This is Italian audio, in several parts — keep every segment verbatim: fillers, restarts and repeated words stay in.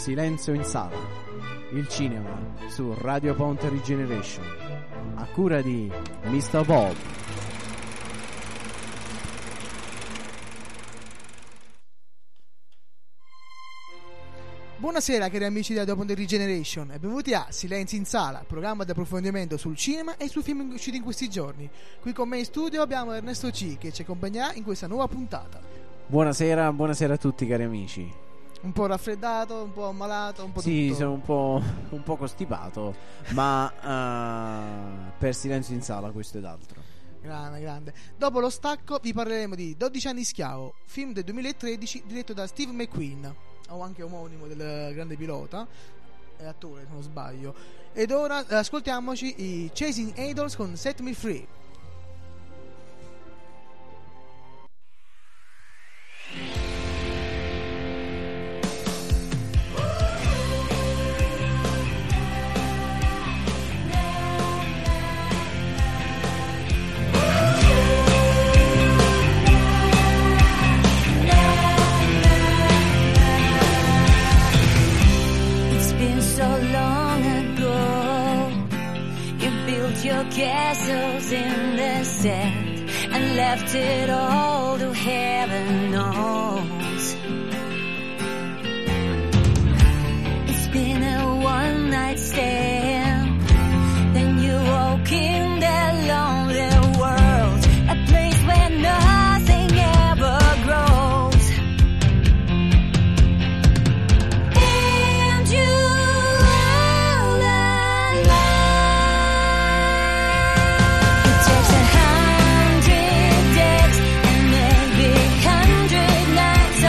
Silenzio in sala, il cinema su Radio Ponte Regeneration, a cura di mister Bob. Buonasera cari amici di Radio Ponte Regeneration e benvenuti a Silenzio in sala, programma di approfondimento sul cinema e sui film usciti in questi giorni. Qui con me in studio abbiamo Ernesto C che ci accompagnerà in questa nuova puntata. Buonasera, buonasera a tutti cari amici. Un po' raffreddato, un po' ammalato, un po' sì, tutto. sono un po', un po' costipato, ma uh, per Silenzio in sala questo ed altro. Grande, grande. Dopo lo stacco vi parleremo di dodici anni schiavo, film del duemilatredici diretto da Steve McQueen, o anche omonimo del grande pilota, è attore se non sbaglio. Ed ora eh, ascoltiamoci i Chasing Idols con Set Me Free. Castles in the sand and left it all to heaven knows. It's been a one night stand, then you woke in that lonely world, a place where nothing ever grows. And you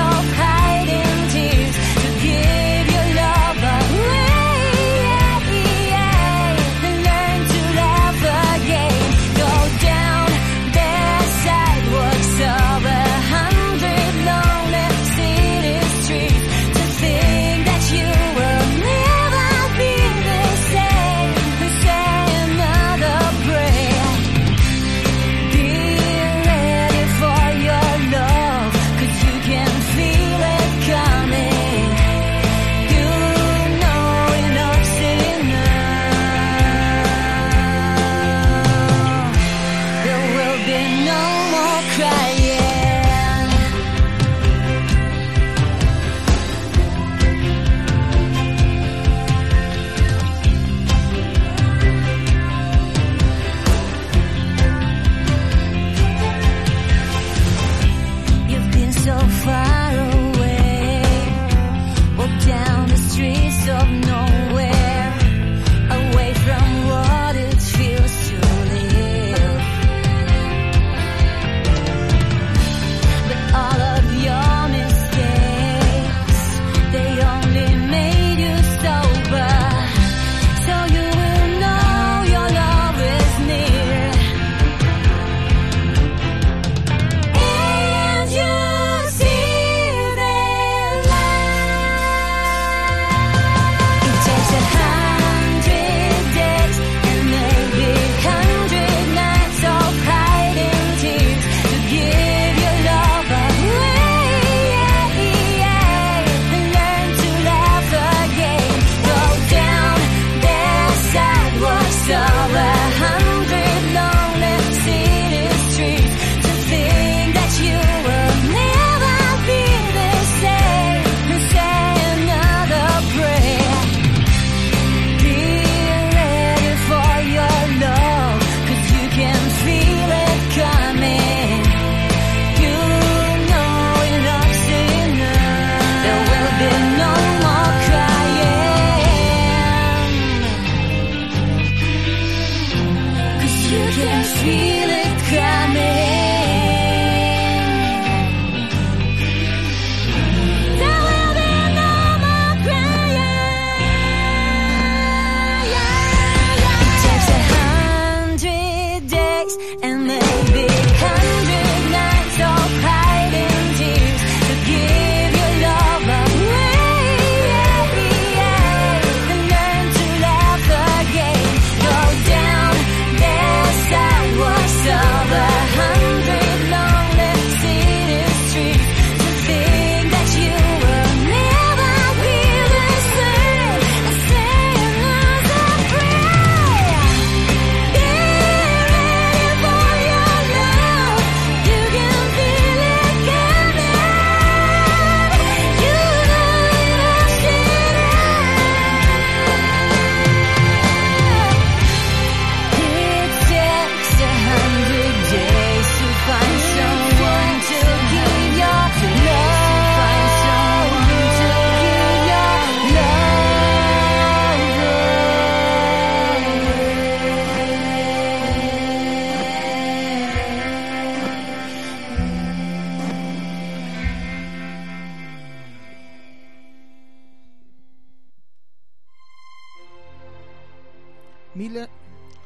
Hiding tears to give your love away.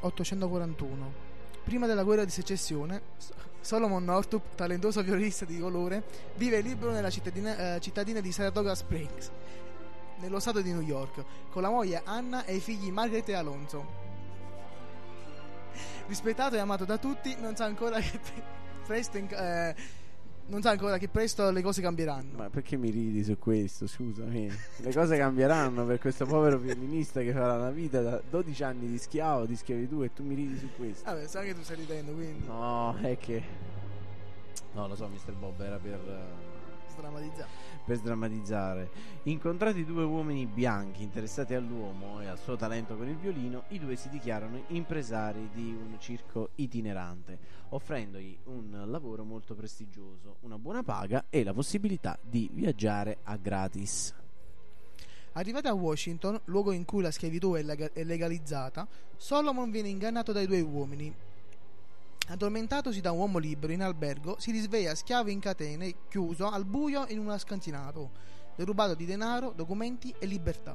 milleottocentoquarantuno. Prima della guerra di secessione, Solomon Northup, talentuoso violinista di colore, vive libero nella cittadina, eh, cittadina di Saratoga Springs, nello stato di New York, con la moglie Anna e i figli Margaret e Alonso. Rispettato e amato da tutti, non sa ancora che presto in, eh, non sa ancora che presto le cose cambieranno. Ma perché mi ridi su questo? Scusami. Le cose cambieranno per questo povero violinista che farà una vita da dodici anni di schiavo, di schiavitù, e tu mi ridi su questo. Vabbè, sai che tu stai ridendo, quindi No, è che no, lo so, mister Bob, era per uh, sdrammatizzare. per sdrammatizzare. Incontrati due uomini bianchi interessati all'uomo e al suo talento con il violino, i due si dichiarano impresari di un circo itinerante, offrendogli un lavoro molto prestigioso, una buona paga e la possibilità di viaggiare a gratis. Arrivati a Washington, luogo in cui la schiavitù è, lega- è legalizzata, Solomon viene ingannato dai due uomini. Addormentatosi da un uomo libero in albergo, si risveglia schiavo in catene, chiuso al buio in uno scantinato, derubato di denaro, documenti e libertà.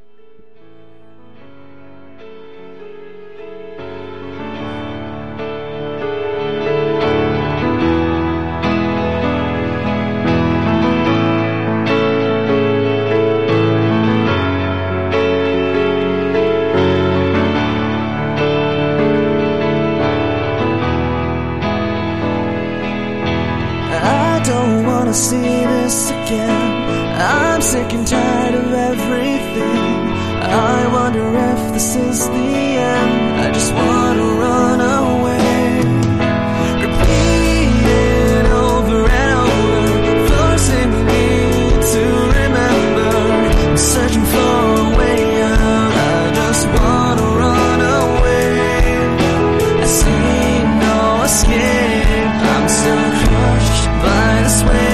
See this again. I'm sick and tired of everything. I wonder if this is the end. I just wanna run away. Repeating over and over, forcing me to remember. I'm searching for a way out. I just wanna run away. I see no escape. I'm still crushed by this way.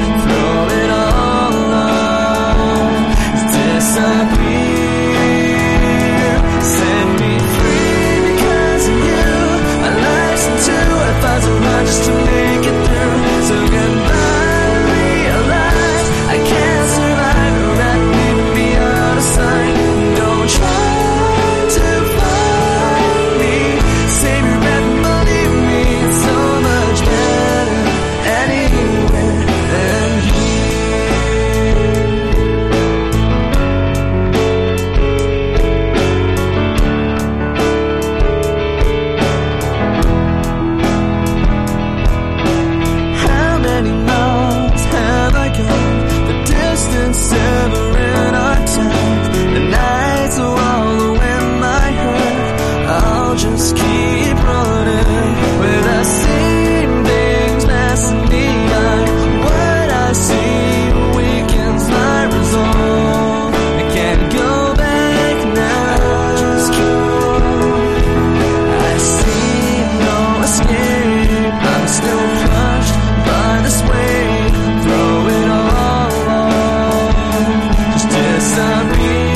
Just to make it through. So goodbye, realize I can't survive without leaving me out of sight. Don't try to find me, save your breath and believe me. It's so much better anywhere than severing our ties. The nights are all when my hurt. I'll just keep running with the same things passing me by. What I see weakens my resolve. I can't go back now. Just keep on. I see no escape. I'm still crushed by this weight. Throw it all. Disappear,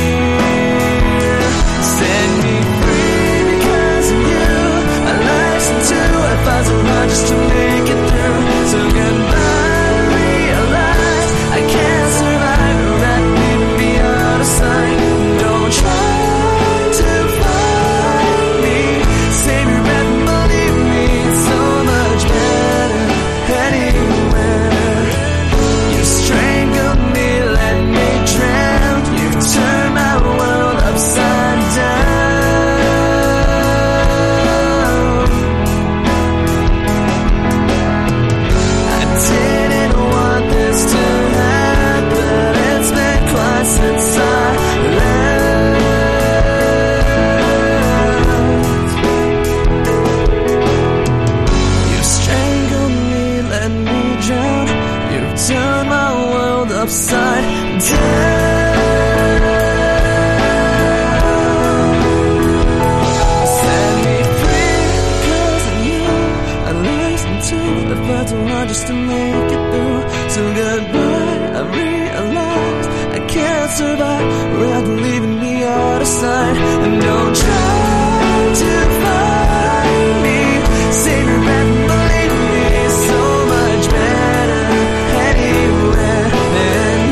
set me free because of you. I listened to advice of mine just to make it through. So goodbye, realize I can't survive without leaving me out of sight. Don't try to find me, save your breath and believe me. It's so much better anywhere. You strangled me, let me drown. Turn my world upside down. I didn't want this to happen. It's been quite since I left. You strangled me, let me drown. You've turned my world upside down. Just to make it through. So goodbye, I realize I can't survive without leaving me out of sight. And don't try to find me, save your breath and believe me. It's so much better anywhere than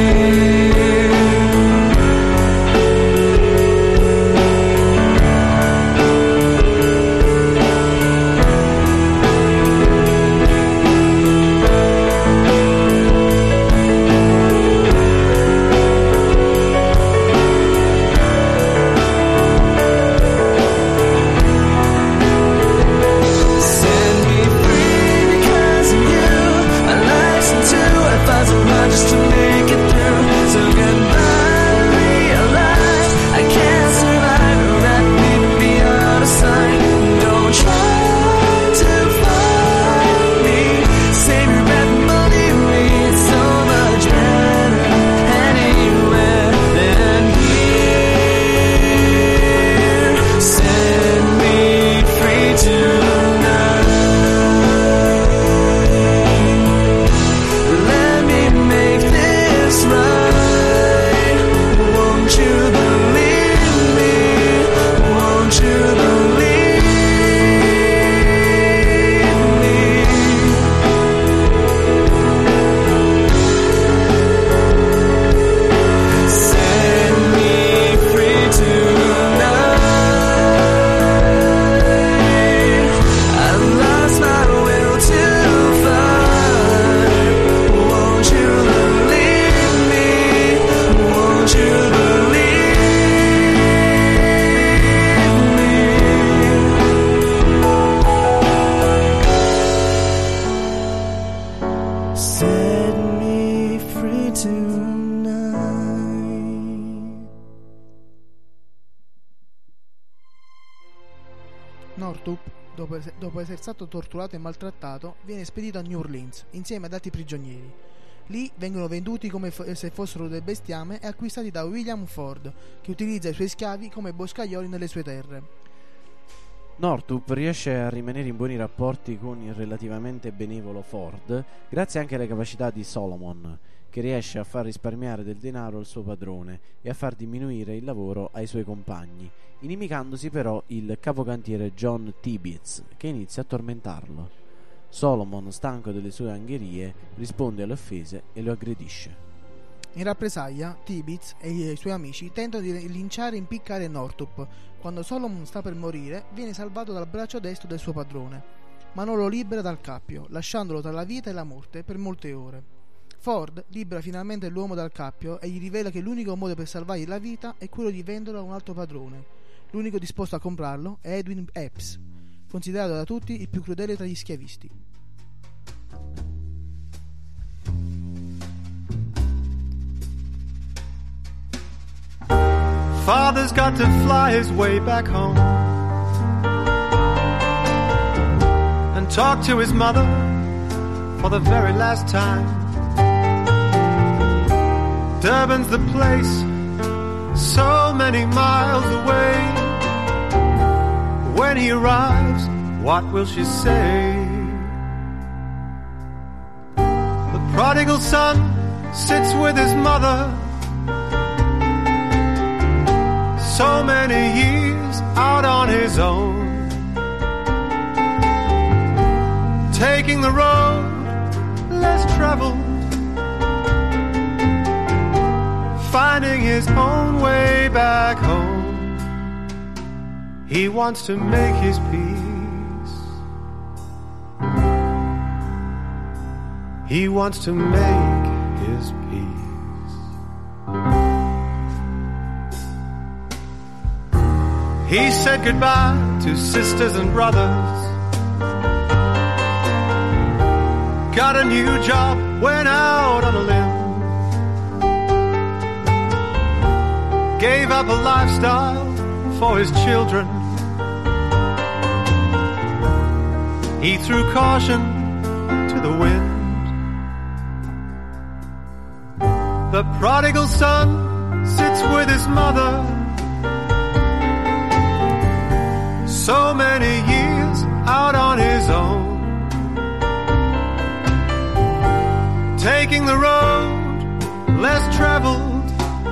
here. es- dopo essere stato torturato e maltrattato, viene spedito a New Orleans insieme ad altri prigionieri. Lì vengono venduti come fo- se fossero del bestiame e acquistati da William Ford, che utilizza i suoi schiavi come boscaioli nelle sue terre. Northup riesce a rimanere in buoni rapporti con il relativamente benevolo Ford, grazie anche alle capacità di Solomon, che riesce a far risparmiare del denaro al suo padrone e a far diminuire il lavoro ai suoi compagni, inimicandosi però il capocantiere John Tibbets, che inizia a tormentarlo. Solomon, stanco delle sue angherie, risponde alle offese e lo aggredisce. In rappresaglia, Tibbets e i suoi amici tentano di linciare e impiccare Northup. Quando Solomon sta per morire, viene salvato dal braccio destro del suo padrone, ma non lo libera dal cappio, lasciandolo tra la vita e la morte per molte ore. Ford libera finalmente l'uomo dal cappio e gli rivela che l'unico modo per salvargli la vita è quello di venderlo a un altro padrone. L'unico disposto a comprarlo è Edwin Epps, considerato da tutti il più crudele tra gli schiavisti. Father's got to fly his way back home and talk to his mother for the very last time. Durban's the place, so many miles away. When he arrives, what will she say? The prodigal son sits with his mother, so many years out on his own, taking the road less traveled, finding his own way back home. He wants to make his peace. He wants to make his peace. He said goodbye to sisters and brothers, got a new job, went out on a limb, gave up a lifestyle for his children. He threw caution to the wind. The prodigal son sits with his mother, so many years out on his own, taking the road less traveled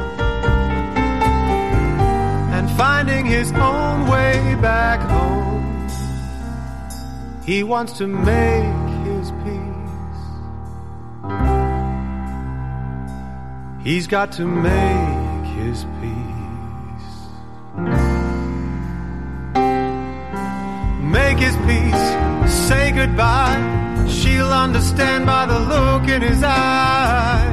and finding his own way back home. He wants to make his peace. He's got to make his peace. Make his peace, say goodbye. She'll understand by the look in his eye.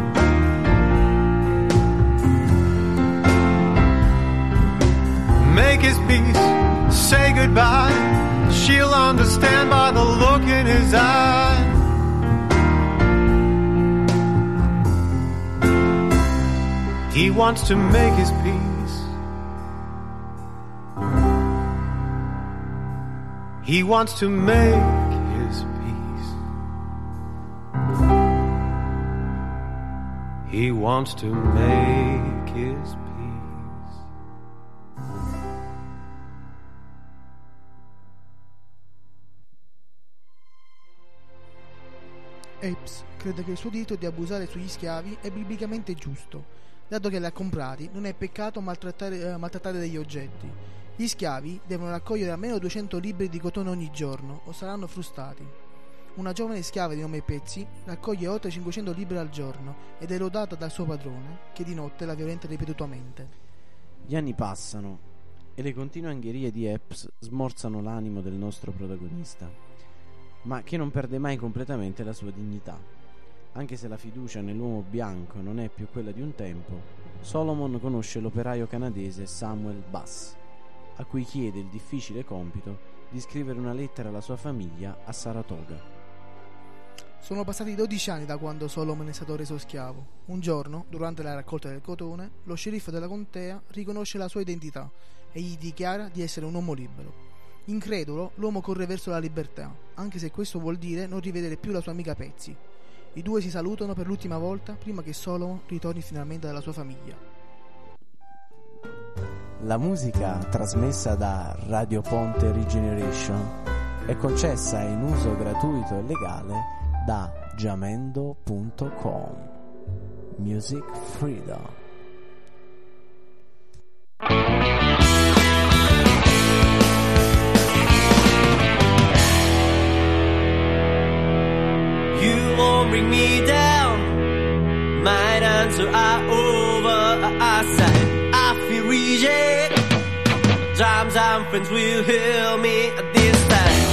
Make his peace, say goodbye. She'll understand by the look in his eye. He wants to make his peace. He wants to make his peace. He wants to make his peace. Epps crede che il suo diritto di abusare sugli schiavi è biblicamente giusto, dato che li ha comprati non è peccato maltrattare, eh, maltrattare degli oggetti. Gli schiavi devono raccogliere almeno duecento libri di cotone ogni giorno o saranno frustati. Una giovane schiava di nome Patsy raccoglie oltre cinquecento libri al giorno ed è lodata dal suo padrone, che di notte la violenta ripetutamente. Gli anni passano e le continue angherie di Epps smorzano l'animo del nostro protagonista, ma che non perde mai completamente la sua dignità. Anche se la fiducia nell'uomo bianco non è più quella di un tempo, Solomon conosce l'operaio canadese Samuel Bass, a cui chiede il difficile compito di scrivere una lettera alla sua famiglia a Saratoga. Sono passati dodici anni da quando Solomon è stato reso schiavo. Un giorno, durante la raccolta del cotone, lo sceriffo della contea riconosce la sua identità e gli dichiara di essere un uomo libero. Incredulo, l'uomo corre verso la libertà, anche se questo vuol dire non rivedere più la sua amica Pezzi. I due si salutano per l'ultima volta prima che Solomon ritorni finalmente dalla sua famiglia. La musica trasmessa da Radio Ponte Regeneration è concessa in uso gratuito e legale da jamendo punto com. Music Freedom. You won't bring me down. My hands are over our side. I feel reject. Times and friends will heal me at this time.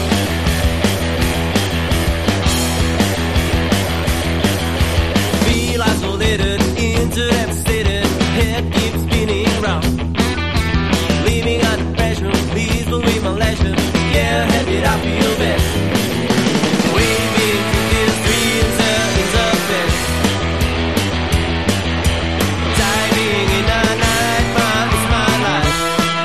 Feel isolated, into devastated. Head keeps spinning round. Living under pressure, please believe my leisure. Yeah, headed I feel bad. Waving through these dreams, there is a bed. Diving in a nightmare is my life.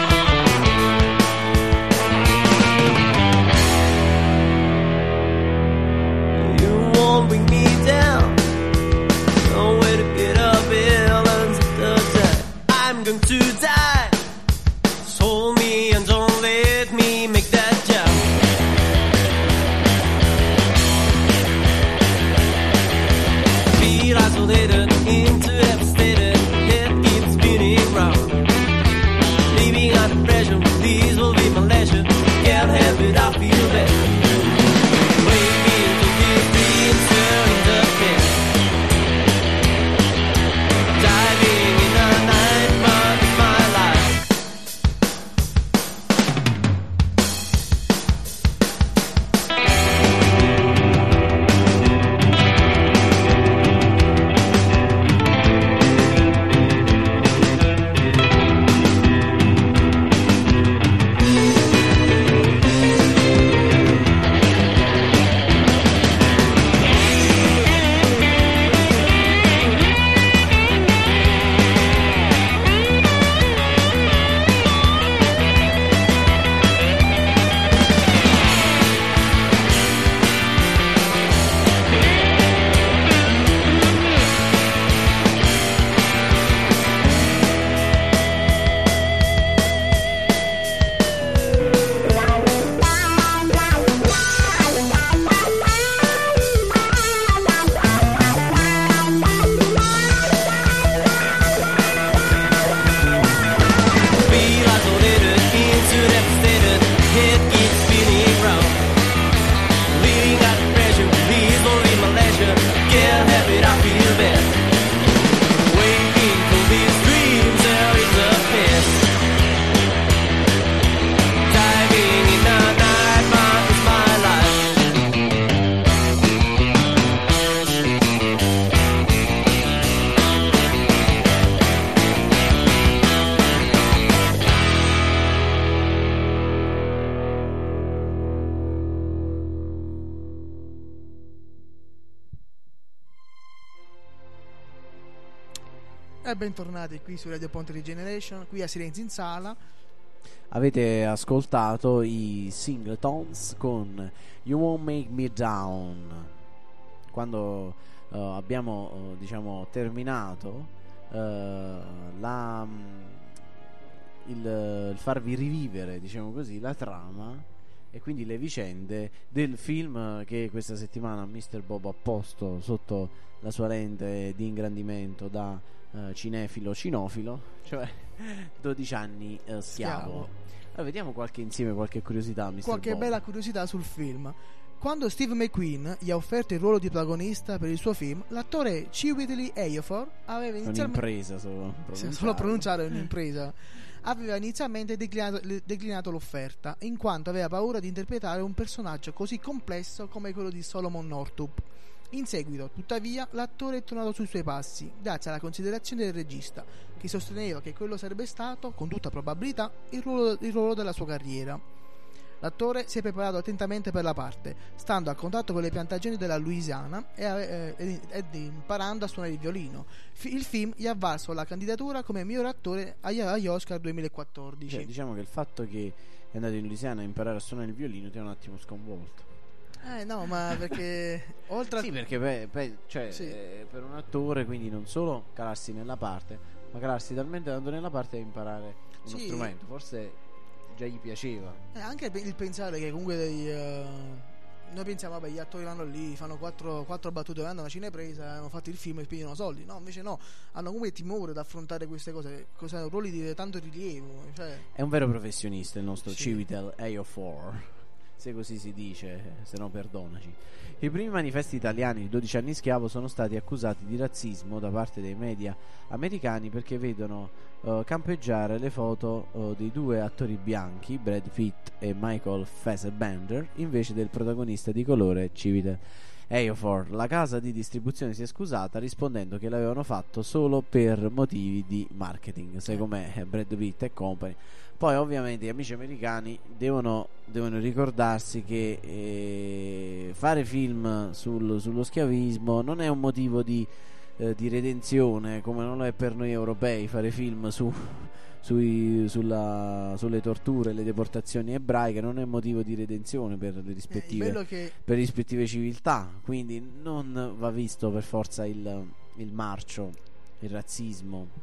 You won't bring me down. No way to get up, villains at the time. I'm going to die. Hold me and don't let me make that jump. Feel isolated, into devastated. Head keeps spinning round. Living under pressure, these will be my leisure. Can't help it, I feel bad. Waving to these dreams, turning the pin. Diving in a nightmare is my life. Feel isolated, into devastated. Head keeps spinning round. Living under pressure, please don't leave my leisure. Can't help it, I feel bad. Waiting for these dreams, there is a past. Diving in a nightmare is my life. E bentornati qui su Radio Ponte Regeneration, qui a Silenzio in Sala. Avete ascoltato i Singletons con You Won't Make Me Down. Quando eh, abbiamo eh, diciamo terminato eh, la, mm, il, il farvi rivivere, diciamo così, la trama e quindi le vicende del film che questa settimana mister Bob ha posto sotto la sua lente di ingrandimento da eh, cinefilo cinofilo, cioè dodici anni eh, schiavo. Schiavo. Allora, vediamo qualche insieme qualche curiosità, mister Qualche Bob. bella curiosità sul film. Quando Steve McQueen gli ha offerto il ruolo di protagonista per il suo film, l'attore Chiwetel Ejiofor aveva inizialmente Un'impresa solo Sì, pronunciare. solo pronunciare è un'impresa. Aveva inizialmente declinato, declinato l'offerta, in quanto aveva paura di interpretare un personaggio così complesso come quello di Solomon Northup. In seguito, tuttavia, l'attore è tornato sui suoi passi, grazie alla considerazione del regista, che sosteneva che quello sarebbe stato, con tutta probabilità, il ruolo, il ruolo della sua carriera. L'attore si è preparato attentamente per la parte, stando a contatto con le piantagioni della Louisiana e, eh, ed, ed imparando a suonare il violino. F- il film gli ha valso la candidatura come miglior attore agli, agli Oscar duemilaquattordici. Cioè, diciamo che il fatto che è andato in Louisiana a imparare a suonare il violino, ti ha un attimo sconvolto. Eh no, ma perché oltre a... Sì, perché pe- pe- cioè, Sì. eh, per un attore, quindi non solo calarsi nella parte, ma calarsi talmente tanto nella parte da imparare uno Sì. strumento. Forse già gli piaceva. Eh, anche il pensare che comunque dei, eh, noi pensiamo, vabbè, gli attori vanno lì, fanno quattro, quattro battute, vanno una cinepresa, hanno fatto il film e pigliano soldi. No, invece no, hanno comunque timore ad affrontare queste cose, cose ruoli di tanto rilievo, cioè... È un vero professionista il nostro Sì. Chiwetel Ejiofor, se così si dice, se no perdonaci. I primi manifesti italiani di dodici anni schiavo sono stati accusati di razzismo da parte dei media americani perché vedono uh, campeggiare le foto uh, dei due attori bianchi, Brad Pitt e Michael Fassbender, invece del protagonista di colore Chiwetel Ejiofor. La casa di distribuzione si è scusata rispondendo che l'avevano fatto solo per motivi di marketing, secondo me Brad Pitt e company. Poi ovviamente gli amici americani devono, devono ricordarsi che eh, fare film sul, sullo schiavismo non è un motivo di, eh, di redenzione, come non lo è per noi europei fare film su, sui, sulla, sulle torture e le deportazioni ebraiche, non è motivo di redenzione per le Eh, il rispettive, bello che per le rispettive civiltà, quindi non va visto per forza il, il marcio, il razzismo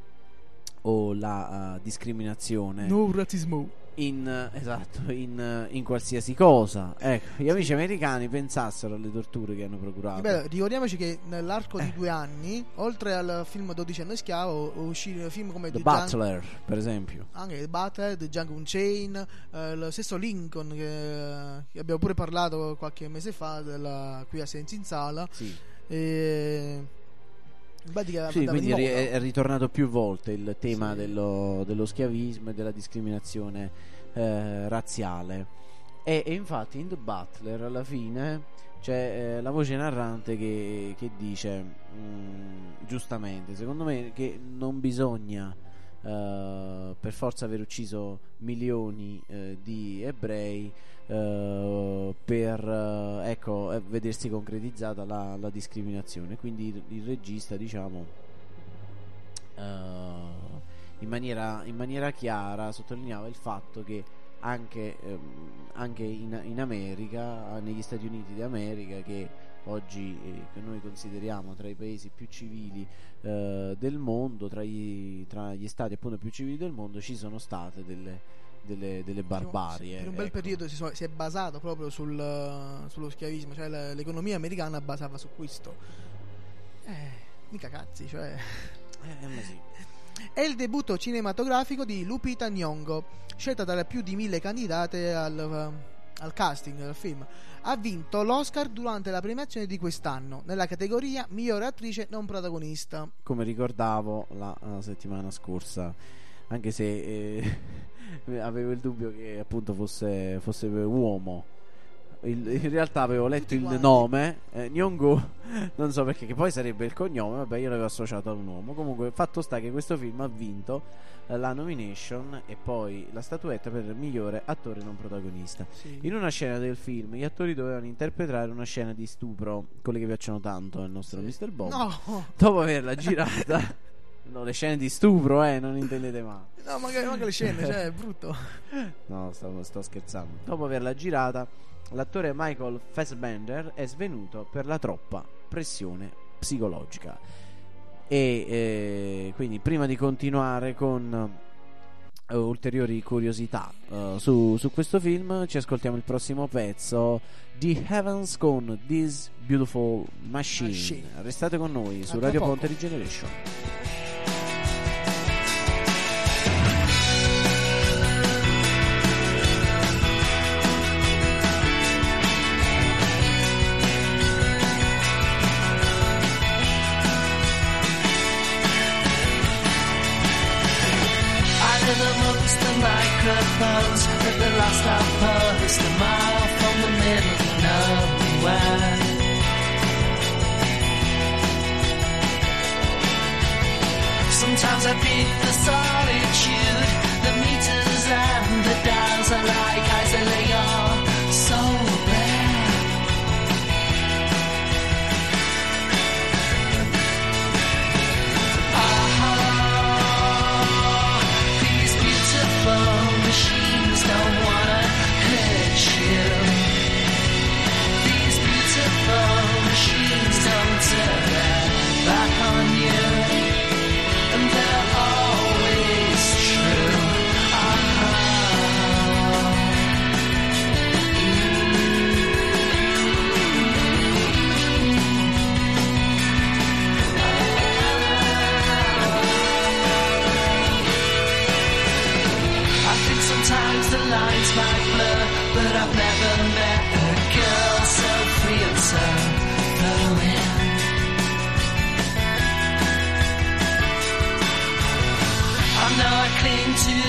o la uh, discriminazione no razzismo. in, esatto, in, in qualsiasi cosa. Ecco, gli amici americani pensassero alle torture che hanno procurato. Beh, ricordiamoci che nell'arco di due anni, oltre al film dodici anni schiavo, uscirono film come The The Django- Butler, per esempio. anche The Butler, The Django Unchained, eh, lo stesso Lincoln che, che abbiamo pure parlato qualche mese fa della, qui a Senza in Sala. Sì, E... Beh, che sì, andava quindi di è, ri- moda. è ritornato più volte il tema Sì. dello, dello schiavismo e della discriminazione eh, razziale. E, e infatti in The Butler alla fine c'è eh, la voce narrante che, che dice mh, giustamente, secondo me, che non bisogna eh, per forza aver ucciso milioni eh, di ebrei eh, per eh, ecco eh, vedersi concretizzata la, la discriminazione. Quindi il, il regista, diciamo, eh, in maniera, in maniera chiara sottolineava il fatto che anche, ehm, anche in, in America, negli Stati Uniti d'America, che oggi eh, che noi consideriamo tra i paesi più civili eh, del mondo, tra gli, tra gli stati appunto più civili del mondo, ci sono state delle, delle, delle barbarie. Per un bel ecco. periodo si, so- si è basato proprio sul, sullo schiavismo, cioè la- l'economia americana basava su questo. Eh, mica cazzi, cioè. Eh, ma sì. È il debutto cinematografico di Lupita Nyong'o, scelta dalle più di mille candidate al, al casting del film. Ha vinto l'Oscar durante la premiazione di quest'anno nella categoria migliore attrice non protagonista. Come ricordavo la, la settimana scorsa, anche se eh, avevo il dubbio che appunto fosse, fosse uomo. Il- in realtà avevo letto Tutti il quanti. nome eh, Nyong'o, non so perché, che poi sarebbe il cognome, vabbè, io l'avevo associato a un uomo. Comunque fatto sta che questo film ha vinto eh, la nomination e poi la statuetta per il migliore attore non protagonista. Sì. In una scena del film gli attori dovevano interpretare una scena di stupro, quelle che piacciono tanto al nostro Sì. mister Bob. No, Dopo averla girata, no, le scene di stupro, eh, non intendete male. no, magari anche le scene, cioè è brutto. No, sto, sto scherzando. Dopo averla girata, l'attore Michael Fassbender è svenuto per la troppa pressione psicologica. E eh, quindi, prima di continuare con eh, ulteriori curiosità eh, su, su questo film, ci ascoltiamo il prossimo pezzo di Heavens con This Beautiful Machine. Machine. Restate con noi su tra Radio poco. Ponte Regeneration. I live amongst the microphones at the last outpost, a mile from the middle of nowhere. Sometimes I pick the solitude, the meters and the dials are like isolate your soul bare. These beautiful machines don't wanna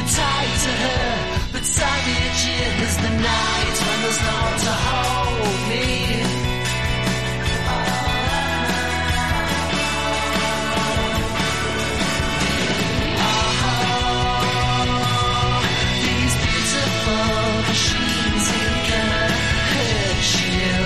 tight to her, but savage is the night when there's no one to hold me. These beautiful machines ain't gonna hurt you.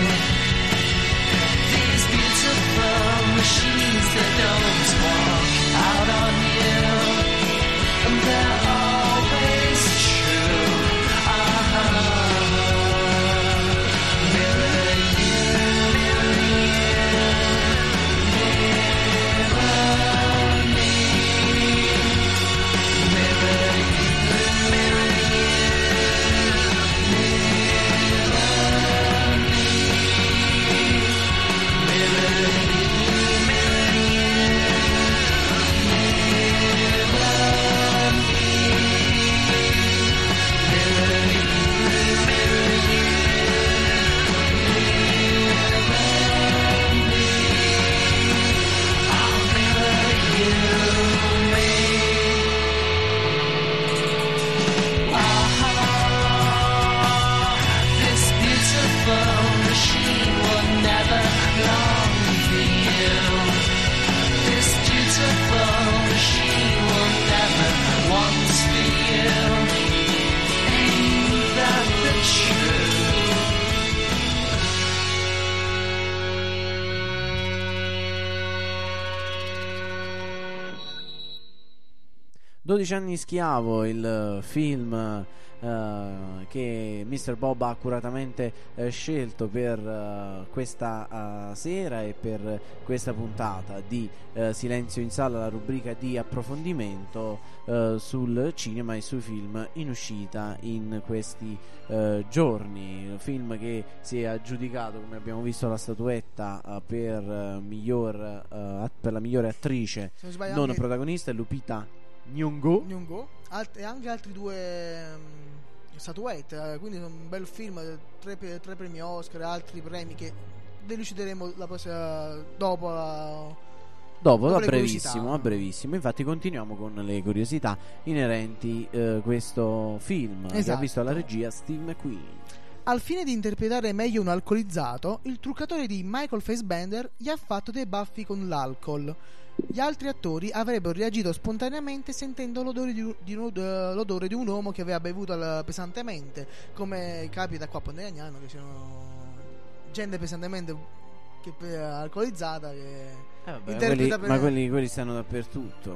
These beautiful machines that don't walk out on you, and they're always true. Uh-huh. Mirror you, mirror you, mirror me. Mirror you, mirror this beautiful machine will never long for you. This beautiful machine will never want for you. Ain't that the truth? dodici anni schiavo, il film eh, che mister Bob ha accuratamente eh, scelto per eh, questa eh, sera e per questa puntata di eh, Silenzio in Sala, la rubrica di approfondimento eh, sul cinema e sui film in uscita in questi eh, giorni. Un film che si è aggiudicato, come abbiamo visto, la statuetta eh, per, eh, miglior, eh, per la migliore attrice Se non sbaglio non anche protagonista, è Lupita Nyong'o. Nyong'o, alt- e anche altri due um, statuette, eh, quindi è un bel film, tre, pre- tre premi Oscar, altri premi che delucideremo la prossima, dopo la, Dopo, dopo a le brevissimo, curiosità. a brevissimo. Infatti continuiamo con le curiosità inerenti eh, questo film che ha Esatto. visto alla regia Steve McQueen. Al fine di interpretare meglio un alcolizzato, il truccatore di Michael Fassbender gli ha fatto dei baffi con l'alcol. Gli altri attori avrebbero reagito spontaneamente sentendo l'odore di, un- di un- eh, l'odore di un uomo che aveva bevuto al- pesantemente, come capita qua a Pontecagnano, che sono gente pesantemente che, eh, alcolizzata che Eh vabbè, interpreta quelli- per- ma quelli, quelli stanno dappertutto.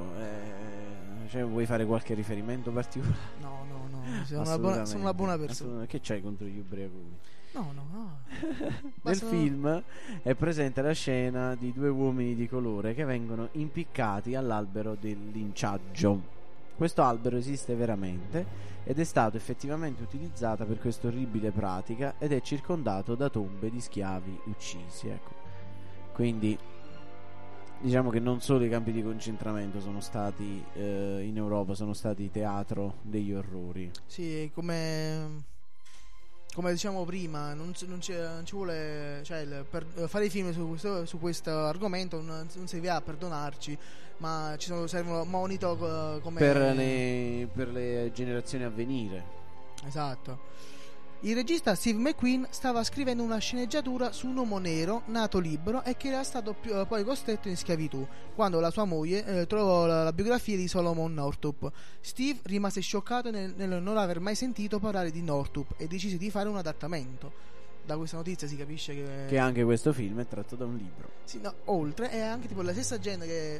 Eh, cioè, vuoi fare qualche riferimento particolare? No, no, no, sono una buona, sono una buona persona. Assolutamente. Che c'hai contro gli ubriaconi? No, no, no. Ma Nel sono- film è presente la scena di due uomini di colore che vengono impiccati all'albero del linciaggio. Questo albero esiste veramente ed è stato effettivamente utilizzato per questa orribile pratica ed è circondato da tombe di schiavi uccisi, ecco. Quindi diciamo che non solo i campi di concentramento sono stati eh, in Europa, sono stati teatro degli orrori. Sì, come come diciamo prima, non, c- non, c'è- non ci vuole, cioè, il- per fare i film su questo, su questo argomento non, non serve a perdonarci, ma ci sono, servono monito eh, come Per le, per le generazioni a venire. Esatto. Il regista Steve McQueen stava scrivendo una sceneggiatura su un uomo nero nato libero e che era stato più- poi costretto in schiavitù quando la sua moglie eh, trovò la, la biografia di Solomon Northup. Steve rimase scioccato nel, nel non aver mai sentito parlare di Northup e decise di fare un adattamento. Da questa notizia si capisce che, Che anche questo film è tratto da un libro. sì, no, oltre è anche tipo la stessa gente che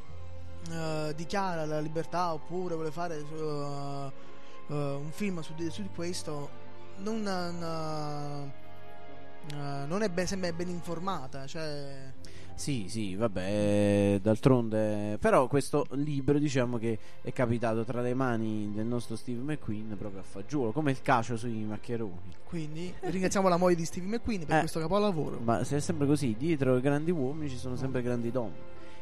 eh, dichiara la libertà oppure vuole fare eh, eh, un film su, di- su di questo non, non, eh, non è ben, sembra ben informata, cioè Sì, sì, vabbè, d'altronde. Però questo libro, diciamo che è capitato tra le mani del nostro Steve McQueen proprio a fagiolo, come il cacio sui maccheroni. quindi ringraziamo la moglie di Steve McQueen per Eh. questo capolavoro. Ma se è sempre così, dietro ai grandi uomini ci sono sempre grandi donne.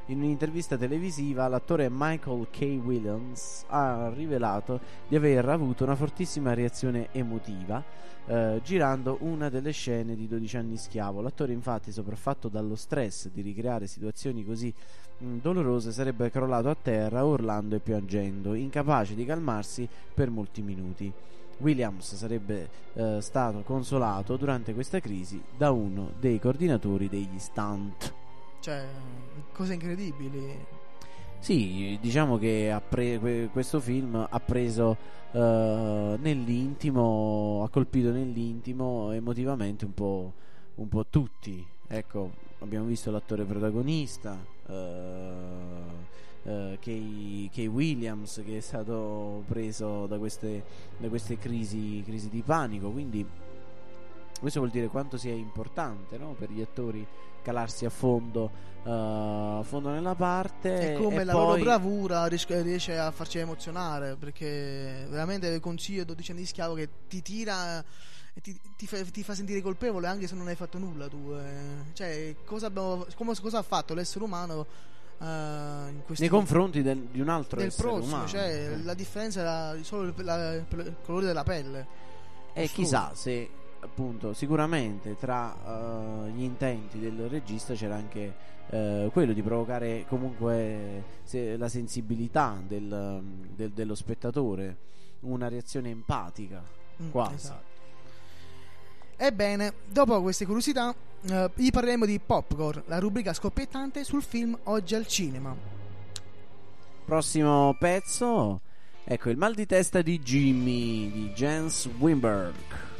In un'intervista televisiva l'attore Michael K. Williams ha rivelato di aver avuto una fortissima reazione emotiva eh, girando una delle scene di dodici anni schiavo. L'attore, infatti, sopraffatto dallo stress di ricreare situazioni così mh, dolorose, sarebbe crollato a terra urlando e piangendo, incapace di calmarsi per molti minuti. Williams sarebbe eh, stato consolato durante questa crisi da uno dei coordinatori degli stunt. Cioè, cose incredibili. Sì, diciamo che ha pre- questo film ha preso eh, nell'intimo, ha colpito nell'intimo emotivamente un po', un po' tutti. Ecco, abbiamo visto l'attore protagonista, eh, Uh, Kay, Kay Williams, che è stato preso da queste, da queste crisi, crisi di panico. Quindi questo vuol dire quanto sia importante, no? Per gli attori calarsi a fondo, uh, a fondo nella parte, e come e la poi... loro bravura ries- riesce a farci emozionare, perché veramente vi consiglio dodici anni di schiavo, che ti tira e ti, ti, fa, ti fa sentire colpevole anche se non hai fatto nulla tu, eh. Cioè, cosa, abbiamo, come, cosa ha fatto l'essere umano Uh, in questi... nei confronti del, di un altro del essere prossimo, umano. cioè eh. la differenza era solo il, la, il colore della pelle. E chissà se, appunto, sicuramente tra uh, gli intenti del regista c'era anche uh, quello di provocare comunque se, la sensibilità del, del, dello spettatore, una reazione empatica, Mm, quasi. esatto. Ebbene, dopo queste curiosità, eh, gli parleremo di Popcorn, la rubrica scoppiettante sul film Oggi al cinema. Prossimo pezzo, ecco, Il mal di testa di Jimmy di Jens Wimberg.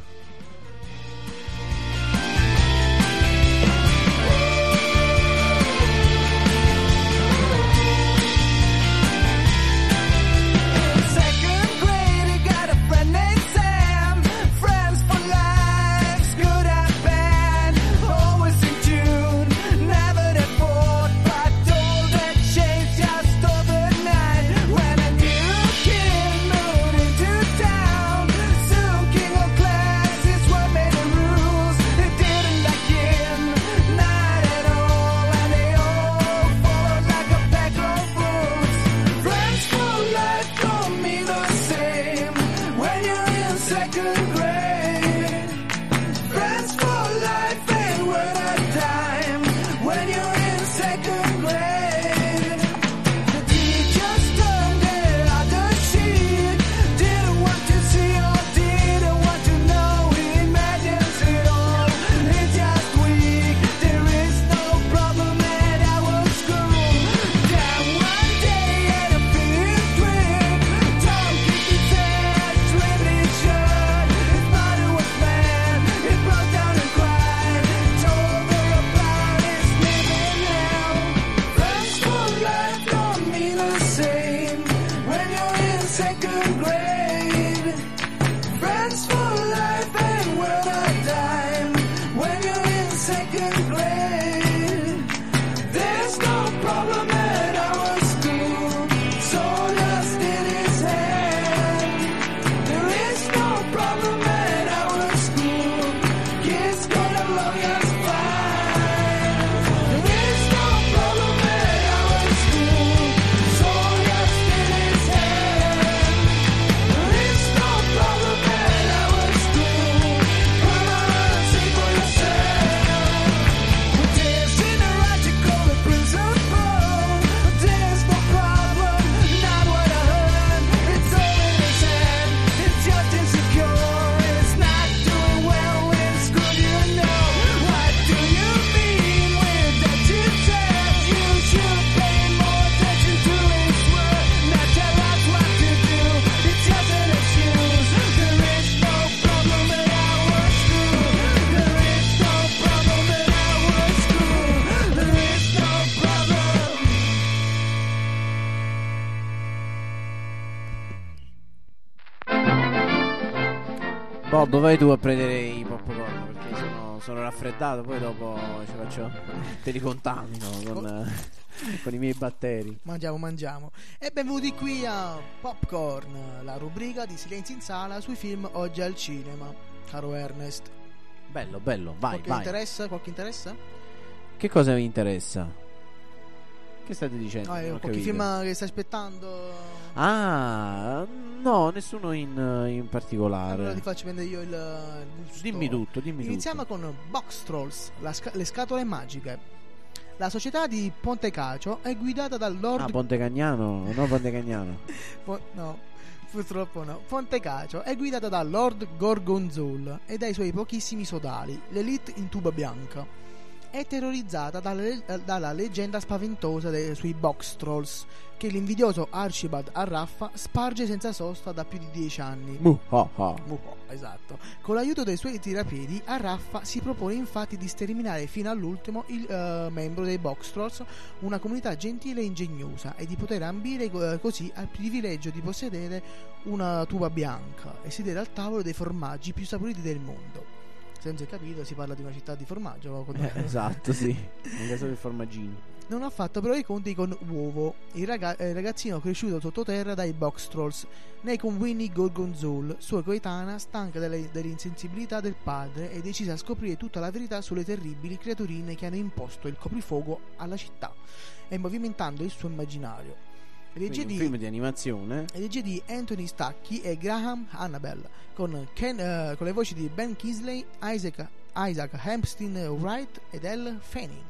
Boh, dove vai tu a prendere i popcorn? Perché sono, sono raffreddato, poi dopo ci faccio, te li contamino con, con i miei batteri. Mangiamo, mangiamo. E benvenuti qui a Popcorn, la rubrica di Silenzio in Sala sui film Oggi al cinema. Caro Ernest, Bello, bello, vai, qualche vai. interessa? Qualche interessa? Che cosa vi interessa? Che state dicendo? Ah, Non ho qualche capito. film che stai aspettando? Ah, no, nessuno in, in Allora particolare. ti faccio prendere io il, il gusto. Dimmi tutto, dimmi Iniziamo tutto. con Box Trolls, la sca- le scatole magiche. La società di Ponte Cacio è guidata dal Lord Ah, Ponte Cagnano, no Ponte Cagnano. Po- no, purtroppo no. Ponte Cacio è guidata da Lord Gorgonzola e dai suoi pochissimi sodali, l'Elite in tuba bianca. È terrorizzata dalla, dalla leggenda spaventosa dei, sui Box Trolls, che l'invidioso Archibald Arraffa sparge senza sosta da più di dieci anni. Mu, ha, ha. Muho, esatto. Con l'aiuto dei suoi tirapiedi, Arraffa si propone infatti di sterminare fino all'ultimo il eh, membro dei Box Trolls, una comunità gentile e ingegnosa, e di poter ambire eh, così al privilegio di possedere una tuba bianca e sedere al tavolo dei formaggi più saporiti del mondo. Senza capito, si parla di una città di formaggio. Eh, esatto, sì. Anche solo il formaggino. Non ha fatto però i conti con Uovo, il, raga- il ragazzino cresciuto sottoterra dai Box Trolls, né con Winnie Gorgonzola, sua coetanea, stanca delle, dell'insensibilità del padre e decisa a scoprire tutta la verità sulle terribili creaturine che hanno imposto il coprifuoco alla città e movimentando il suo immaginario. Regia Quindi un di, film di animazione. regia di Anthony Stacchi e Graham Annabel, con, Ken, eh, con le voci di Ben Kingsley, Isaac, Isaac Hampstein Wright ed Elle Fanning.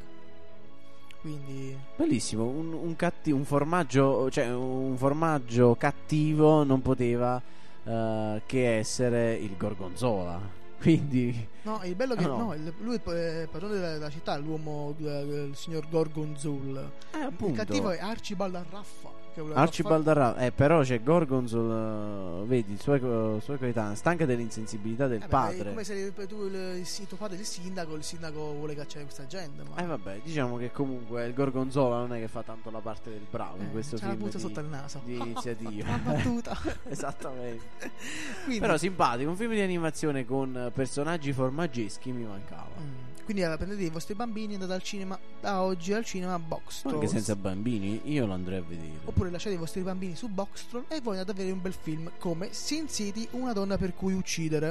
Quindi Bellissimo, un, un, catti- un formaggio, cioè un formaggio cattivo non poteva eh, che essere il gorgonzola. Quindi no, il bello che Ah, no. no, il- lui è il padrone della, della città, l'uomo, il, il signor Gorgonzola. eh, Il appunto cattivo è Archibald Arraffa. Che voleva Archibald far- Arra- eh, però c'è Gorgonzola, vedi, i suoi, co- suoi coetanei, stanca dell'insensibilità del Eh beh, È padre. come se tu, il, il, tuo padre è il sindaco, il sindaco vuole cacciare questa gente. Ma Eh vabbè, diciamo che comunque il Gorgonzola non è che fa tanto la parte del bravo in Eh, questo c'ha la film puzza di, sotto il naso. di iniziativa. Una battuta. Esattamente. Quindi, Però simpatico, un film di animazione con personaggi formaggeschi mi mancava. mm, quindi allora, prendete i vostri bambini e andate al cinema da oggi al cinema Box Anche Trolls. senza bambini, io lo andrei a vedere. Oppure lasciate i vostri bambini su Box Troll e voi andate a vedere un bel film come Sin City, una donna per cui uccidere.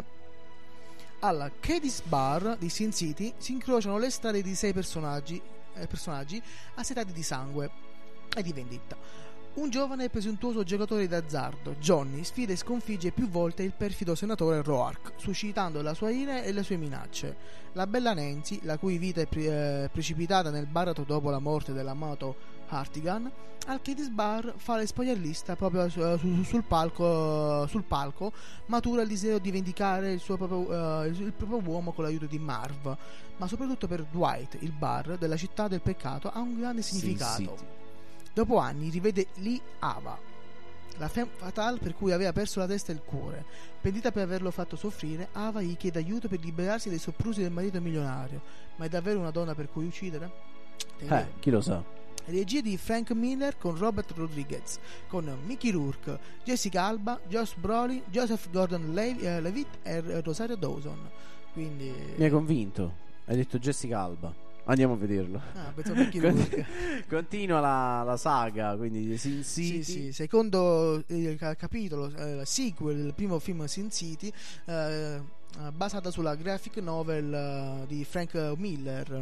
Alla Katie's Bar di Sin City si incrociano le strade di sei personaggi, eh, personaggi assetati di sangue e di vendetta. Un giovane e presuntuoso giocatore d'azzardo, Johnny, sfida e sconfigge più volte il perfido senatore Roark, suscitando la sua ira e le sue minacce. La bella Nancy, la cui vita è pre- eh, precipitata nel baratro dopo la morte dell'amato Hartigan, al Katie's Bar fa le spogliarellista proprio su- su- sul, palco, sul palco, matura il desiderio di vendicare il, suo proprio, eh, il proprio uomo con l'aiuto di Marv, ma soprattutto per Dwight, il bar della città del peccato, ha un grande Sin significato. City. Dopo anni rivede Lee Ava, la femme fatale per cui aveva perso la testa e il cuore. Pentita per averlo fatto soffrire, Ava gli chiede aiuto per liberarsi dai soprusi del marito milionario. Ma è davvero una donna per cui uccidere? Eh, chi lo sa. Regia di Frank Miller con Robert Rodriguez, con Mickey Rourke, Jessica Alba, Josh Brolin, Joseph Gordon-Levitt e Rosario Dawson. Quindi Mi hai convinto. Hai detto Jessica Alba. Andiamo a vederlo. ah, penso Mickey Con- Rourke. Continua la, la saga, quindi di Sin City. Sì, sì, secondo il ca- capitolo, eh, sequel del primo film Sin City, eh, basata sulla graphic novel eh, di Frank Miller.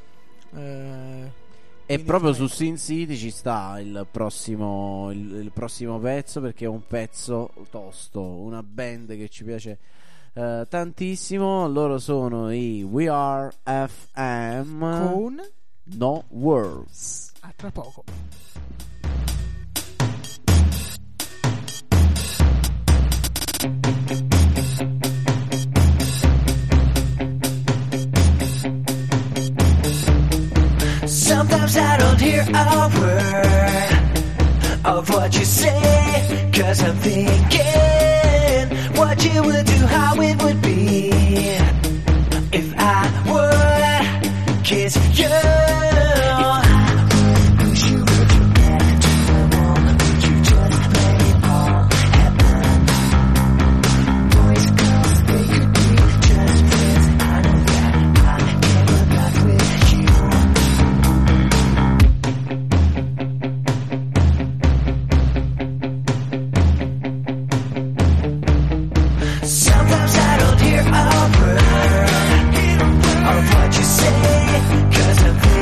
Eh, E quindi proprio fai- su Sin City ci sta il prossimo, il, il prossimo pezzo, perché è un pezzo tosto, una band che ci piace eh, tantissimo. Loro sono i We Are F M con No Words. a tra poco. Sometimes I don't hear a word of what you say, 'cause I'm thinking what you would do, how it would be if I would kiss you. If I would push you with your back to the wall, would you just let it all happen? Boys, girls, they could be just friends. I know that I never got with you. Sometimes I don't hear a word of what you say, 'cause I'm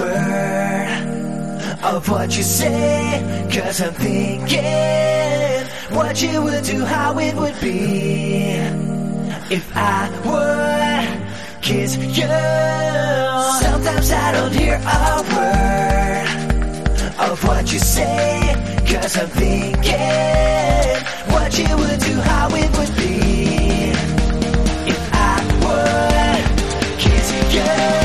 word of what you say, 'cause I'm thinking what you would do, how it would be if I would kiss you. Sometimes I don't hear a word of what you say, 'cause I'm thinking what you would do, how it would be if I would kiss you.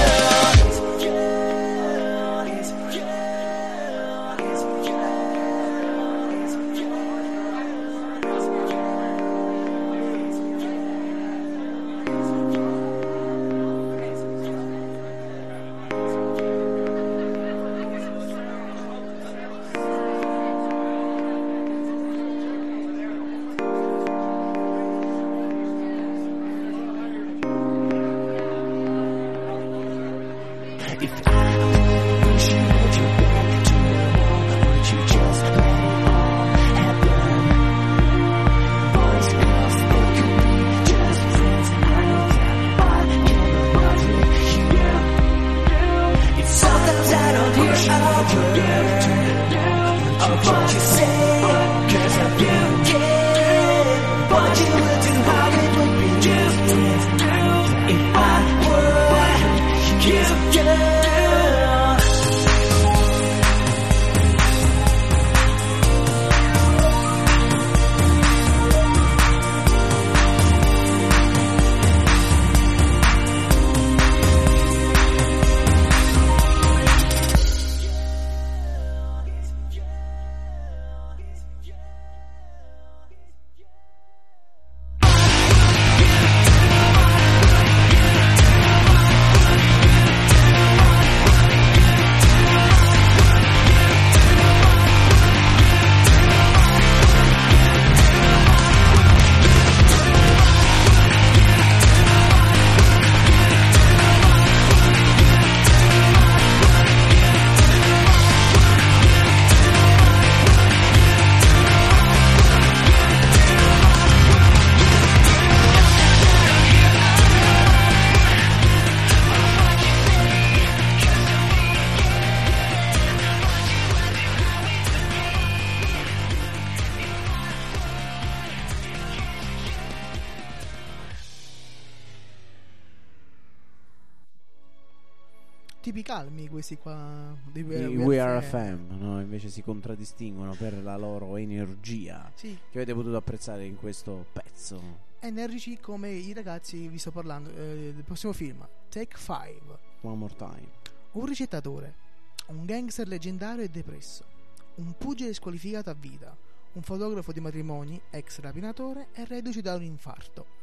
Tipi calmi questi qua di I We Are F M, no? Invece si contraddistinguono per la loro energia, sì, che avete potuto apprezzare in questo pezzo. Energici come i ragazzi, vi sto parlando eh, del prossimo film Take Five. One more time. Un ricettatore, un gangster leggendario e depresso, un pugile squalificato a vita, un fotografo di matrimoni, ex rapinatore e reduce da un infarto.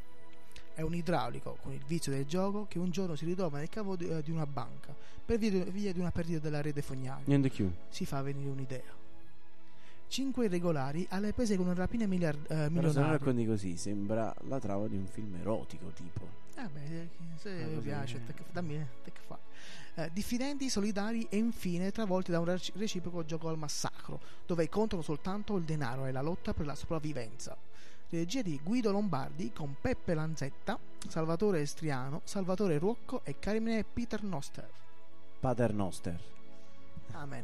È un idraulico con il vizio del gioco che un giorno si ritrova nel cavo di, di una banca per via, via di una perdita della rete fognaria. Niente più. Si fa venire un'idea. Cinque irregolari alle prese con una rapina miliard- eh, milionaria. Però se non racconti così sembra la trama di un film erotico tipo. Eh beh, se Ah, mi così, piace, eh. te- dammi te che fai. Eh, diffidenti, solidari e infine travolti da un reci- reciproco gioco al massacro, dove contano soltanto il denaro e la lotta per la sopravvivenza. Regia di Guido Lombardi con Peppe Lanzetta, Salvatore Estriano, Salvatore Ruocco e Carmine Peter Noster. Pater Noster. Amen.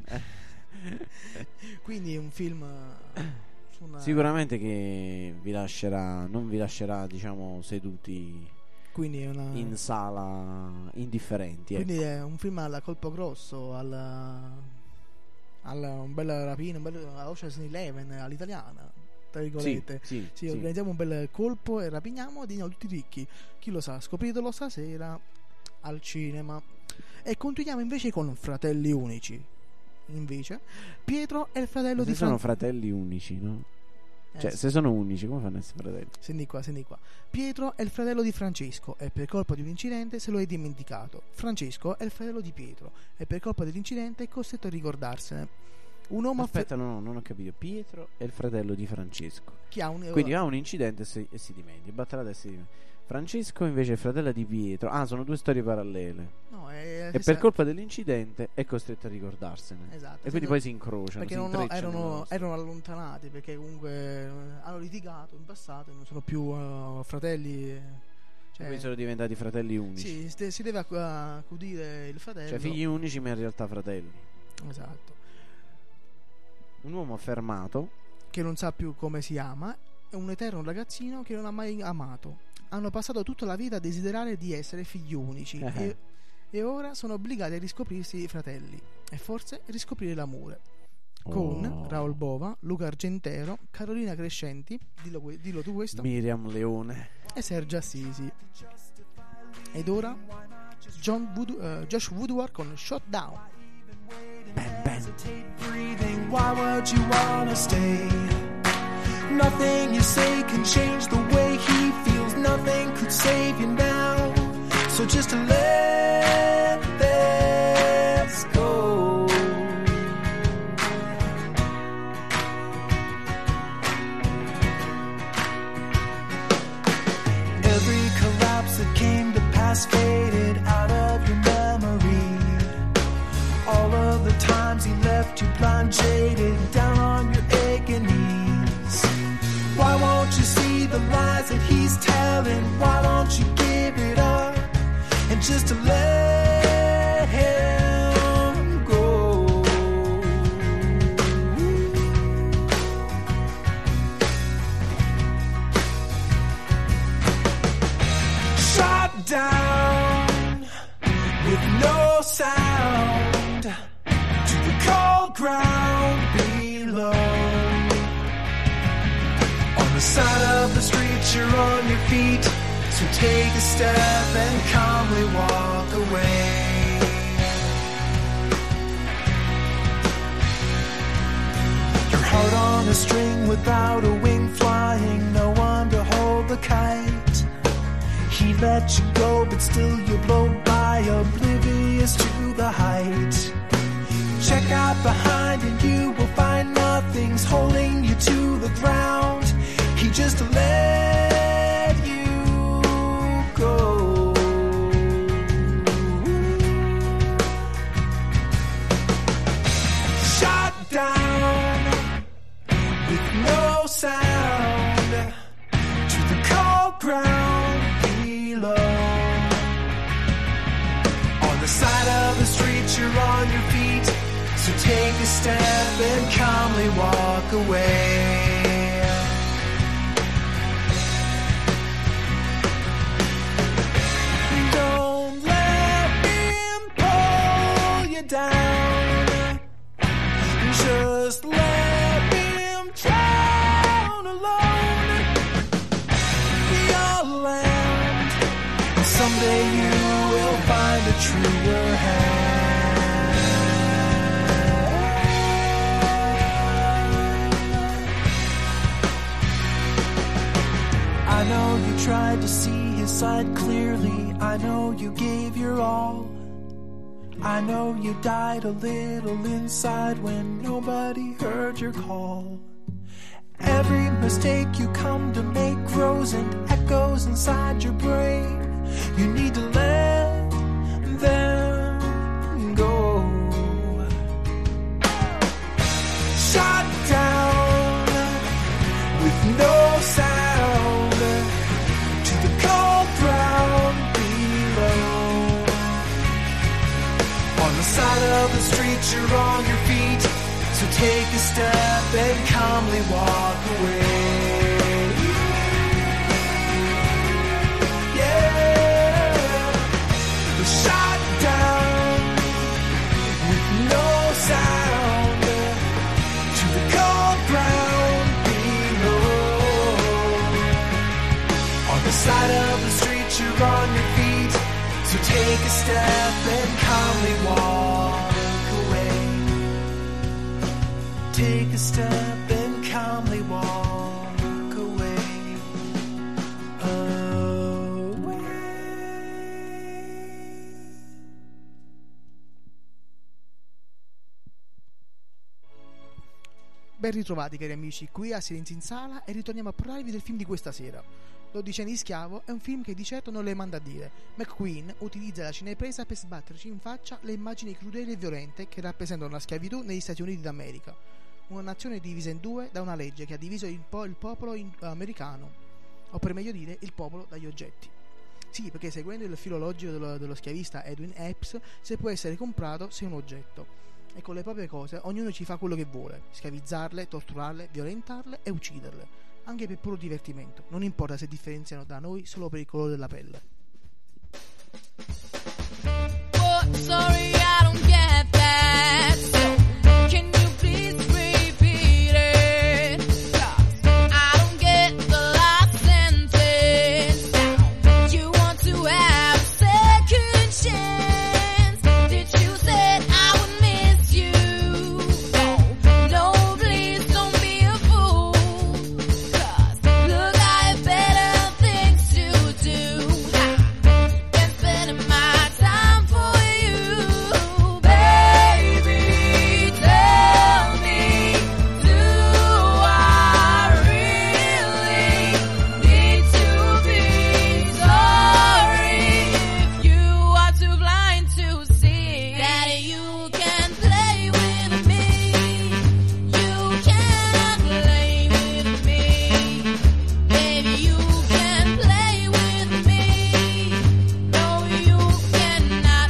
Quindi è un film eh, su una... Sicuramente che vi lascerà, non vi lascerà, diciamo, seduti Quindi è una... in sala indifferenti. Ecco. Quindi è un film al colpo grosso, al, al un bel rapino, un bel Ocean's Eleven all'italiana, tra virgolette. Sì, sì, Sì, sì. organizziamo un bel colpo e rapiniamo e diventiamo tutti ricchi. Chi lo sa, scopritelo stasera al cinema. E continuiamo invece con Fratelli Unici. Invece Pietro è il fratello Se di sono Fran- fratelli unici, no? Eh, Cioè, sì. se sono unici, come fanno a essere fratelli? Senti qua, senti qua. Pietro è il fratello di Francesco e per colpa di un incidente se lo è dimenticato. Francesco è il fratello di Pietro e per colpa dell'incidente è costretto a ricordarsene. Un uomo Aspetta, no, no, non ho capito. Pietro è il fratello di Francesco. che ha un Quindi ha un incidente e si, e si dimentica. Batte la testa e si dimentica. Francesco invece è il fratello di Pietro. Ah, sono due storie parallele. no, è, E per colpa dell'incidente è costretto a ricordarsene. esatto, E quindi poi si incrociano. perché si non ho- intrecciano erano, nella erano allontanati perché comunque eh, hanno litigato in passato e non sono più eh, fratelli, Cioè, Poi sono diventati fratelli unici. sì, ste- si deve acc- accudire il fratello. Cioè figli unici ma in realtà fratelli. Esatto. Un uomo affermato. Che non sa più come si ama, è un eterno ragazzino che non ha mai amato. Hanno passato tutta la vita a desiderare di essere figli unici Eh. e, e ora sono obbligati a riscoprirsi i fratelli e forse riscoprire l'amore. Con Oh. Raoul Bova, Luca Argentero, Carolina Crescenti, dillo, que- dillo tu questo, Miriam Leone. e Sergio Assisi. Ed ora John Wood- eh, Josh Woodward con Shutdown. Bam bam. Breathing, why would you wanna stay? Nothing you say can change the way he feels. Nothing could save you now. So just let this go. Every collapse that came to pass faded out of your memory. All of the times he left you blind, jaded, down on your aching knees. Why won't you see the lies that he's telling? Why don't you give it up and just to let him go? Shut down with no sound to the cold ground below. On the side of the street, you're on your feet, so take a step and calmly walk away. Your heart on a string without a wing flying, no one to hold the kite. He let you go, but still you blow by, oblivious to the height. Check out behind and you will find nothing's holding you to the ground. He just let you go. Shut down with no sound to the cold ground below. On the side of the street, you're on your feet, so take a step and calmly walk away. Don't let him pull you down. Just let him drown alone. We all land, and someday you will find a truer hand. I know you tried to see his side clearly. I know you gave your all. I know you died a little inside when nobody heard your call. Every mistake you come to make grows and echoes inside your brain. You need to let them go. Shut down with no sound to the cold ground below. On the side of the street, you're on your feet, so take a step and calmly walk away. Yeah, shut down with no sound to the cold ground below. On the side of the street, you're on your feet, so take a step and calmly walk away. Take a step and calmly walk away. Away. Ben ritrovati cari amici, qui a Silenzio in Sala e ritorniamo a parlarvi del film di questa sera. Dodici anni di schiavo è un film che di certo non le manda a dire. McQueen utilizza la cinepresa per sbatterci in faccia le immagini crudeli e violente che rappresentano la schiavitù negli Stati Uniti d'America. Una nazione divisa in due da una legge che ha diviso il, po- il popolo in- americano, o per meglio dire il popolo dagli oggetti. Sì, perché seguendo il filologico dello, dello schiavista Edwin Epps, se può essere comprato sei un oggetto e con le proprie cose ognuno ci fa quello che vuole, schiavizzarle, torturarle, violentarle e ucciderle, anche per puro divertimento, non importa se differenziano da noi solo per il colore della pelle. Oh, sorry, I don't get that. So, can you please repeat it? 'Cause I don't get the last sentence. Now, you want to have a second chance? Did you say I would miss you? Oh, no, please don't be a fool. 'Cause look, I have better things to do. Than spending my time for you, baby. Tell me, do I really need to be sorry if you are too blind to see that you can play with me? You can't play with me, baby. You can play with me. No, you cannot.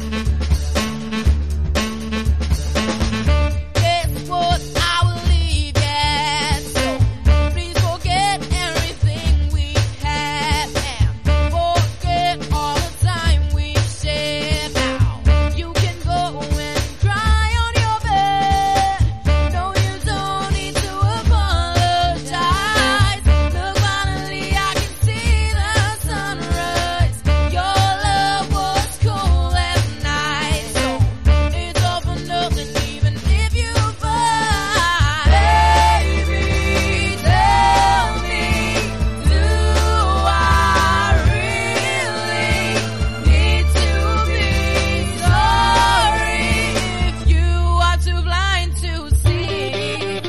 Guess what? I will leave yet. So please forget everything we had and forget all the time we shared. Now you can go and cry on your bed. No, you don't need to apologize. Look, finally I can see the sunrise. Your love was cool as night, so it's all for nothing even if you fight. Baby, tell me, do I really need to be sorry if you are too blind to see?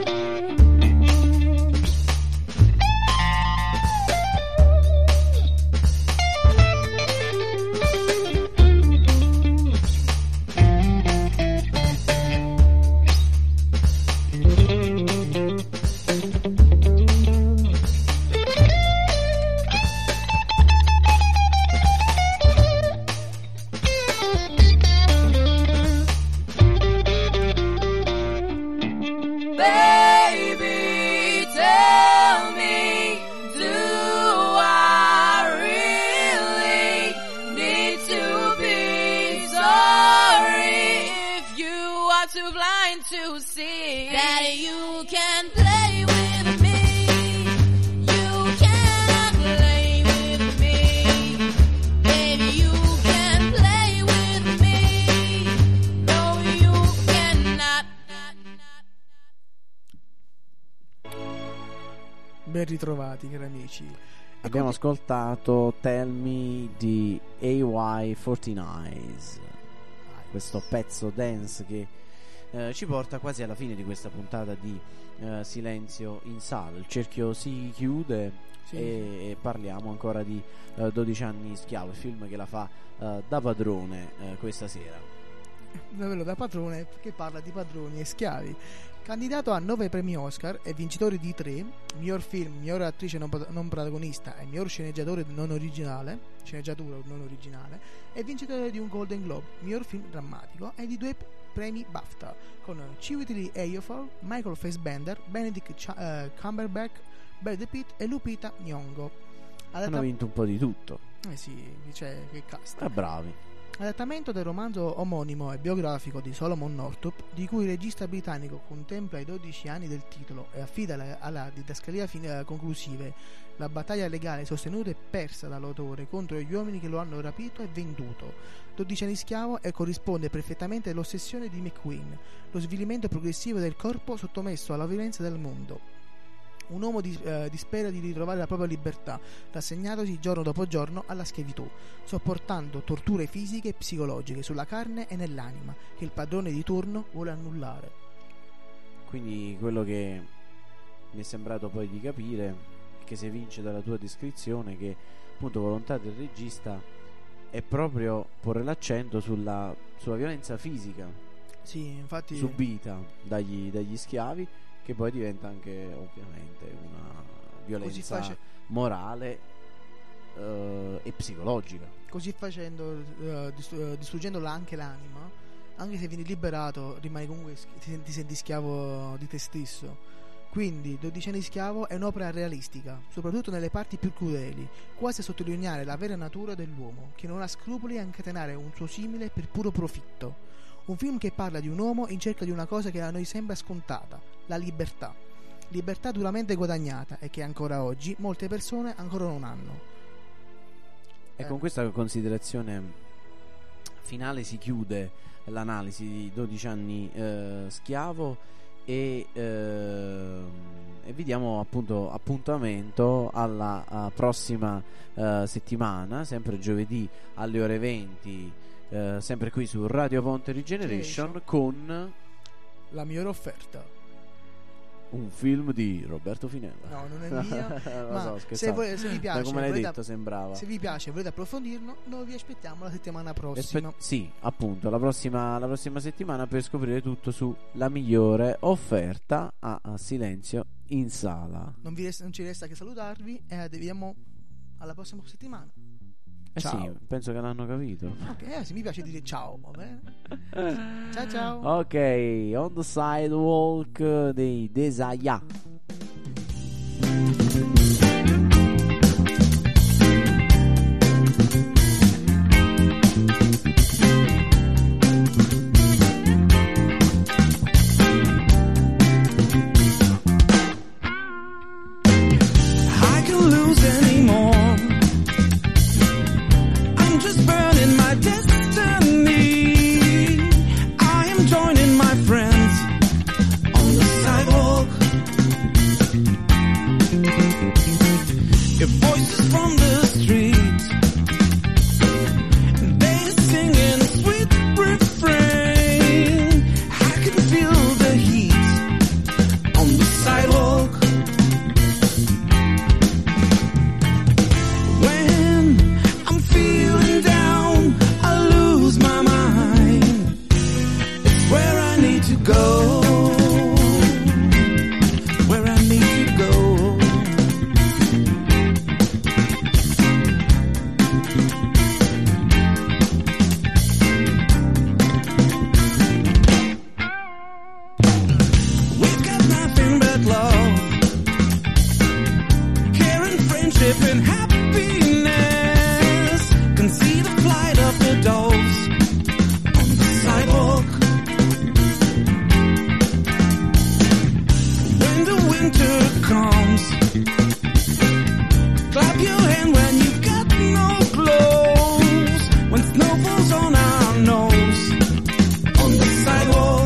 Baby, tell me, do I really need to be sorry if you are too blind to see that you can play with me? You can't play with me, baby. You can play with me. No, you cannot. Ben ritrovati, cari amici. Abbiamo ascoltato Tell Me di A Y quarantanove, questo pezzo dance che eh, ci porta quasi alla fine di questa puntata di eh, Silenzio in Sala. Il cerchio si chiude Sì, e, e parliamo ancora di eh, dodici anni schiavo, il film che la fa eh, da padrone eh, questa sera. Davvero da padrone, che parla di padroni e schiavi. Candidato a nove premi Oscar e vincitore di tre, miglior film, miglior attrice non, prot- non protagonista e miglior sceneggiatore non originale, sceneggiatura non originale, e vincitore di un Golden Globe, miglior film drammatico, e di due p- premi BAFTA con Chiwetel Ejiofor, Michael Fassbender, Benedict Ch- eh, Cumberbatch, Brad Pitt e Lupita Nyong'o. Hanno Adatta- vinto un po' di tutto. eh sì, cioè, che cast. Ah, bravi. Adattamento del romanzo omonimo e biografico di Solomon Northup, di cui il regista britannico contempla i dodici anni del titolo e affida alla, alla didascalia fin- conclusive la battaglia legale sostenuta e persa dall'autore contro gli uomini che lo hanno rapito e venduto. dodici anni schiavo e corrisponde perfettamente all'ossessione di McQueen, lo svilimento progressivo del corpo sottomesso alla violenza del mondo. Un uomo di, eh, dispera di ritrovare la propria libertà, rassegnatosi giorno dopo giorno alla schiavitù, sopportando torture fisiche e psicologiche sulla carne e nell'anima che il padrone di turno vuole annullare. Quindi quello che mi è sembrato poi di capire, che si evince dalla tua descrizione, che appunto volontà del regista è proprio porre l'accento sulla, sulla violenza fisica Sì, infatti subita dagli, dagli schiavi, che poi diventa anche ovviamente una così violenza face- morale uh, e psicologica. Così facendo, uh, dist- uh, distruggendola anche l'anima, anche se vieni liberato, rimani comunque sch- ti, senti, ti senti schiavo di te stesso. Quindi dodici anni schiavo è un'opera realistica, soprattutto nelle parti più crudeli, quasi a sottolineare la vera natura dell'uomo, che non ha scrupoli a incatenare un suo simile per puro profitto. Un film che parla di un uomo in cerca di una cosa che a noi sembra scontata, la libertà. Libertà duramente guadagnata e che ancora oggi molte persone ancora non hanno. E Eh. con questa considerazione finale si chiude l'analisi di dodici anni eh, schiavo e, eh, e vi diamo appunto appuntamento alla uh, prossima uh, settimana, sempre giovedì alle ore venti, uh, sempre qui su Radio Ponte Regeneration, Generation. con La migliore offerta. un film di Roberto Finella. No, non è mia. Lo Ma so, se, scherzavo. voi- se vi piace, Da come l'hai volete- detto sembrava. se vi piace e volete approfondirlo, noi vi aspettiamo la settimana Aspe- prossima. sì, appunto, la prossima, la prossima settimana per scoprire tutto su La migliore offerta a, a Silenzio in Sala. Non, vi resta- non ci resta che salutarvi e vi vediamo alla prossima settimana. Eh Ciao. sì, penso che l'hanno capito. Ok, eh, se mi piace dire ciao, va bene? Ciao ciao. Ok, On the Sidewalk dei Desaya. I can lose anymore. I'm just burning my destiny. I am joining my friends on the sidewalk. Your voices from the street, they singing a sweet refrain. I can feel the heat on the sidewalk. When I'm feeling down, I lose my mind. It's where I need to go. Where I need to go. We've got nothing but love, care and friendship and happiness. Can see the flight of the dolls on the sidewalk. When the winter comes, clap your hand when you got no clothes. When snow falls on our nose on the sidewalk.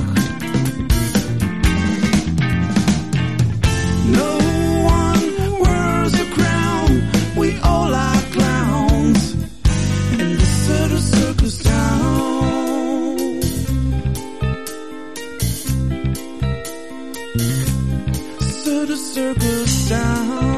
No one wears a crown. We all are clowns in the circus, circus town. Circus, circus town.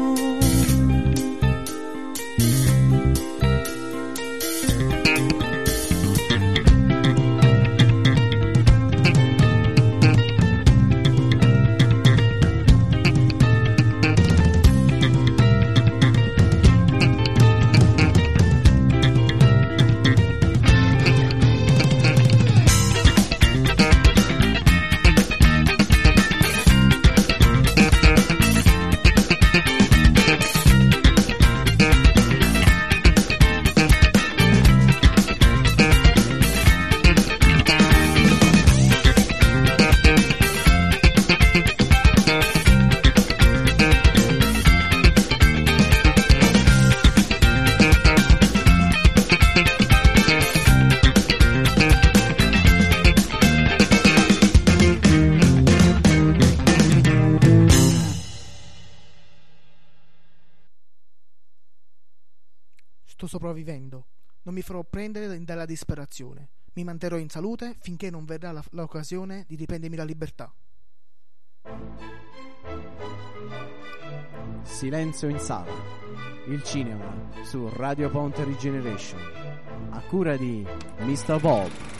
Sto sopravvivendo. Non mi farò prendere dalla disperazione. Mi manterrò in salute finché non verrà la- l'occasione di riprendermi la libertà. Silenzio in Sala, il cinema su Radio Ponte Regeneration, a cura di mister Bob.